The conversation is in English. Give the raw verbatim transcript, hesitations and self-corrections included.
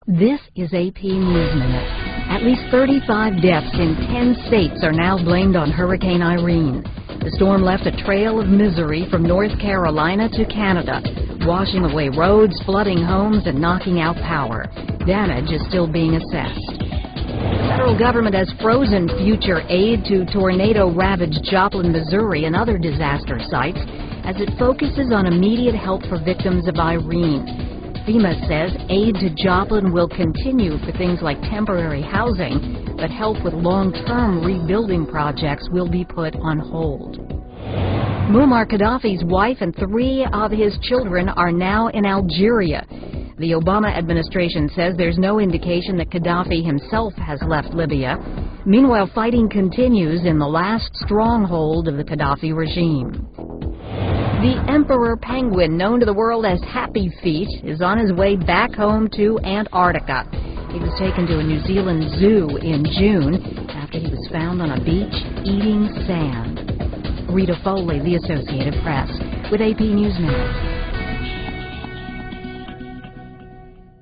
This is A P News Minute. At least thirty-five deaths in ten states are now blamed on Hurricane Irene. The storm left a trail of misery from North Carolina to Canada, washing away roads, flooding homes, and knocking out power. Damage is still being assessed. The federal government has frozen future aid to tornado-ravaged Joplin, Missouri, and other disaster sites as it focuses on immediate help for victims of Irene. FEMA says aid to Joplin will continue for things like temporary housing, but help with long-term rebuilding projects will be put on hold. Muammar Gaddafi's wife and three of his children are now in Algeria. The Obama administration says there's no indication that Gaddafi himself has left Libya. Meanwhile, fighting continues in the last stronghold of the Gaddafi regime. The emperor penguin, known to the world as Happy Feet, is on his way back home to Antarctica. He was taken to a New Zealand zoo in June after he was found on a beach eating sand. Rita Foley, The Associated Press, with A P News Minute.